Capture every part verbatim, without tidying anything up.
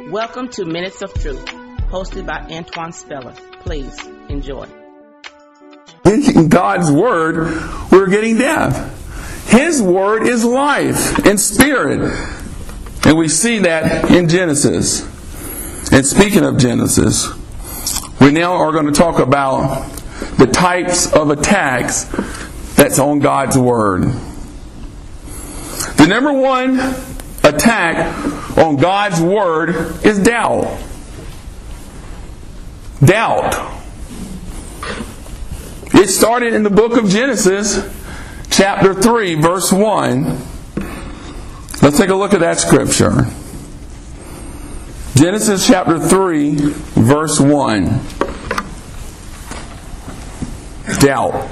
Welcome to Minutes of Truth, hosted by Antoine Speller. Please enjoy. In God's Word, we're getting death. His Word is life and spirit. And we see that in Genesis. And speaking of Genesis, we now are going to talk about the types of attacks that's on God's Word. The number one attack on God's Word is doubt. Doubt. It started in the book of Genesis, chapter three, verse one. Let's take a look at that scripture. Genesis chapter three, verse one. Doubt.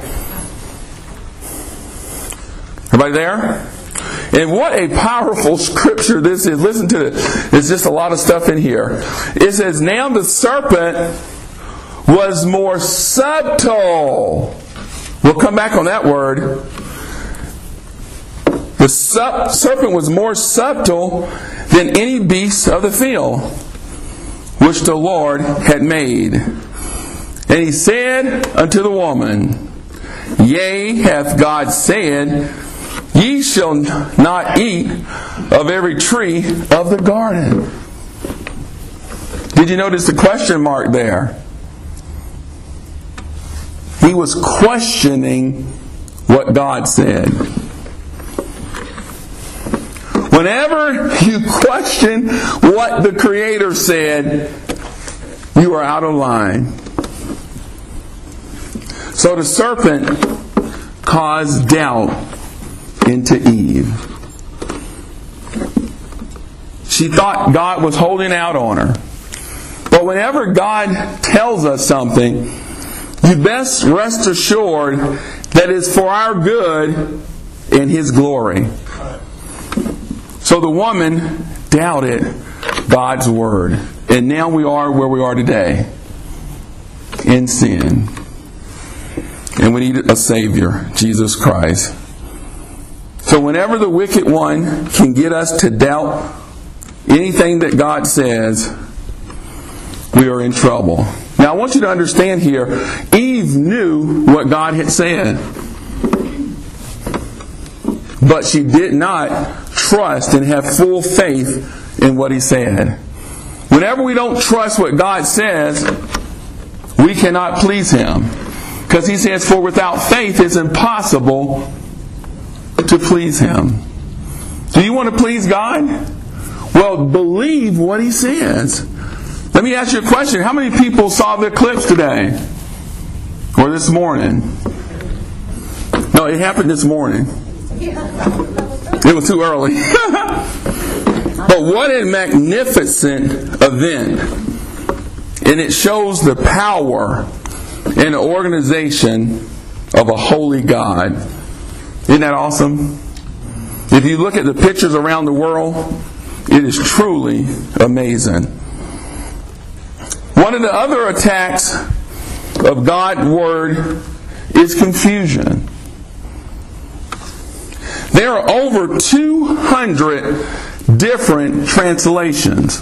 Everybody there? And what a powerful scripture this is. Listen to it. There's just a lot of stuff in here. It says, now the serpent was more subtle. We'll come back on that word. The serpent was more subtle than any beast of the field, which the Lord had made. And he said unto the woman, yea, hath God said, ye shall not eat of every tree of the garden. Did you notice the question mark there? He was questioning what God said. Whenever you question what the Creator said, you are out of line. So the serpent caused doubt into Eve. She thought God was holding out on her. But whenever God tells us something, you best rest assured that it's for our good and His glory. So the woman doubted God's Word. And now we are where we are today. In sin. And we need a Savior, Jesus Christ. So whenever the wicked one can get us to doubt anything that God says, we are in trouble. Now I want you to understand here, Eve knew what God had said. But she did not trust and have full faith in what He said. Whenever we don't trust what God says, we cannot please Him. Because He says, for without faith it's impossible to please Him. Do you want to please God? Well, believe what He says. Let me ask you a question. How many people saw the eclipse today? Or this morning? No, it happened this morning. It was too early. But what a magnificent event. And it shows the power and the organization of a holy God. Isn't that awesome? If you look at the pictures around the world, it is truly amazing. One of the other attacks of God's Word is confusion. There are over two hundred different translations.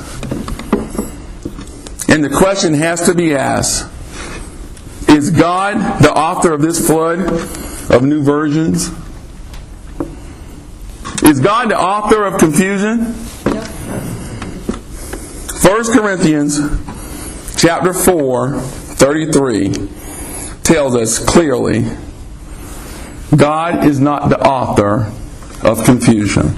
And the question has to be asked, is God the author of this flood of new versions? Is God the author of confusion? First Corinthians chapter four, thirty-three tells us clearly, God is not the author of confusion.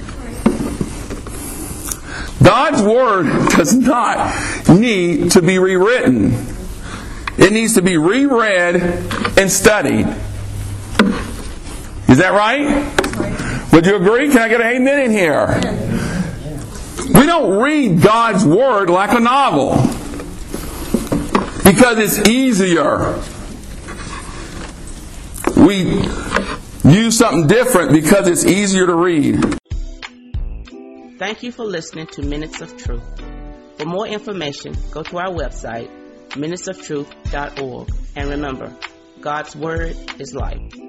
God's Word does not need to be rewritten. It needs to be reread and studied. Is that right? Would you agree? Can I get an amen in here? We don't read God's Word like a novel because it's easier. We use something different because it's easier to read. Thank you for listening to Minutes of Truth. For more information, go to our website, minutes of truth dot org. And remember, God's Word is life.